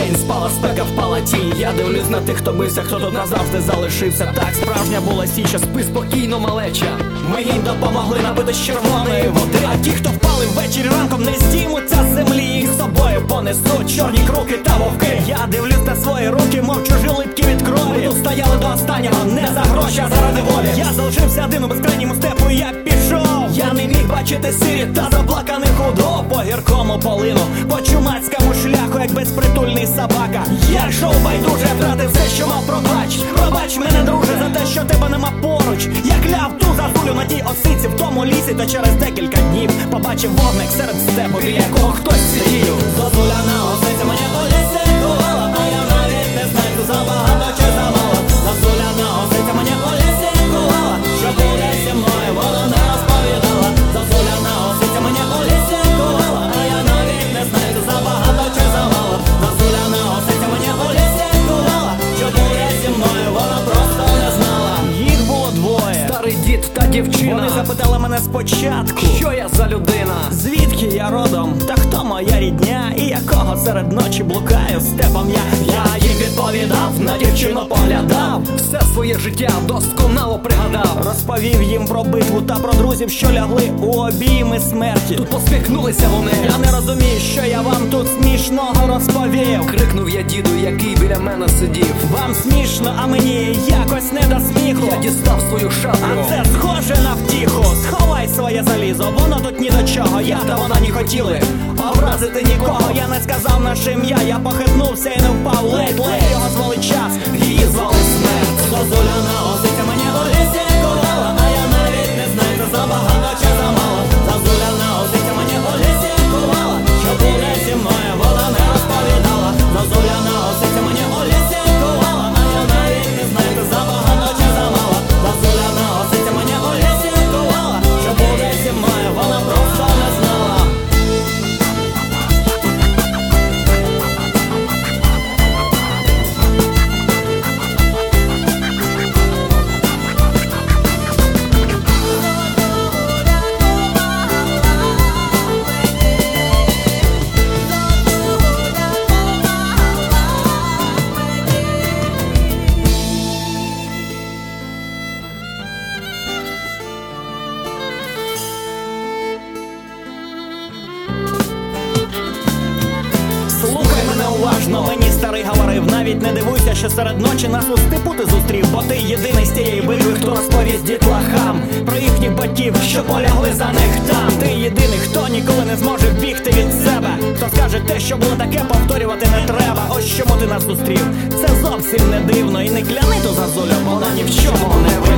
день, спала спека, впала тінь. Я дивлюсь на тих, хто бився, хто тут назавжди залишився. Так, справжня була січа, спи спокійно, малеча. Ми їм допомогли напити з червоної води. А ті, хто впали ввечері ранком, не здіймуться з землі. Їх з собою понесуть чорні круки та вовки. Я дивлюсь на свої руки, мов чужі липкі від крові. Тут стояли до останнього, не за гроші, а заради волі. Я залишився один у безкрайньому степу, і я пішов. Я не міг бачити сирі та заплаканих худоб. По гіркому полину, по чумацькому шляху, як безпритульний собака. Я йшов байдуже, втратив все, що мав. Пробач мене, друже, за те, що тебе нема поруч. Я кляв ту зазулю на тій осиці в тому лісі. Та через декілька днів побачив вогник серед степу, біля якого хтось сидів. Зазуля на осиці мене по лісі кувала, а я навіть не знаю, хто забагато чи замало. Зазуля на осиці мене по лісі кувала, що буде зі мною, вона не розповідала. Зазуля на осиці мене по лісі кувала, а я навіть не знаю, хто забагато чи замало. Зазуля на осиці мене по лісі кувала, що буде зі мною, вона просто не знала. Їх було двоє, старий дід та дівчина. Вони запитали мене спочатку, що я за людина, звідки я родом, та хто моя рідня, і якого серед ночі блукаю степом я. Я їм відповідав, на дівчину поглядав, все своє життя досконало пригадав. Розповів їм про битву та про друзів, що лягли у обійми смерті. Тут посміхнулися вони. Я не розумію, що я вам тут смішного розповів. Крикнув я діду, який біля мене сидів. Вам смішно, а мені якось не до сміху. Я дістав свою шаблю. А це схоже на втіху. Сховай своє залізо, воно тут ні до чого. Я та вона не хотіли образити нікого. Я не сказав наше ім'я, я похитнувся і не впав. Ледь його звали час, її звали смерть. Зозуля на осиці мені у лісі кувала, а я навіть не знаю, це забагато чи замало. Зозуля на осиці мені у лісі кувала, що буде зі мною, вона не розповідала. Зозуля на осиці мені у лісі кувала, а я навіть не знаю, це забагато чи замало. Зозуля на осиці мені у лісі кувала, що буде зі мною, вона просто не знала. Слухай мене уважно, мені старий говорив. Навіть не дивуйся, що серед ночі нас у степу ти зустрів. Бо ти єдиний з тієї битви, хто розповість дітлахам про їхніх батьків, що полягли за них там. Ти єдиний, хто ніколи не зможе вбігти від себе. Хто скаже те, що було таке, повторювати не треба. Ось чому ти нас зустрів. Це зовсім не дивно. І не кляни ту зазулю, вона ні в чому не винна.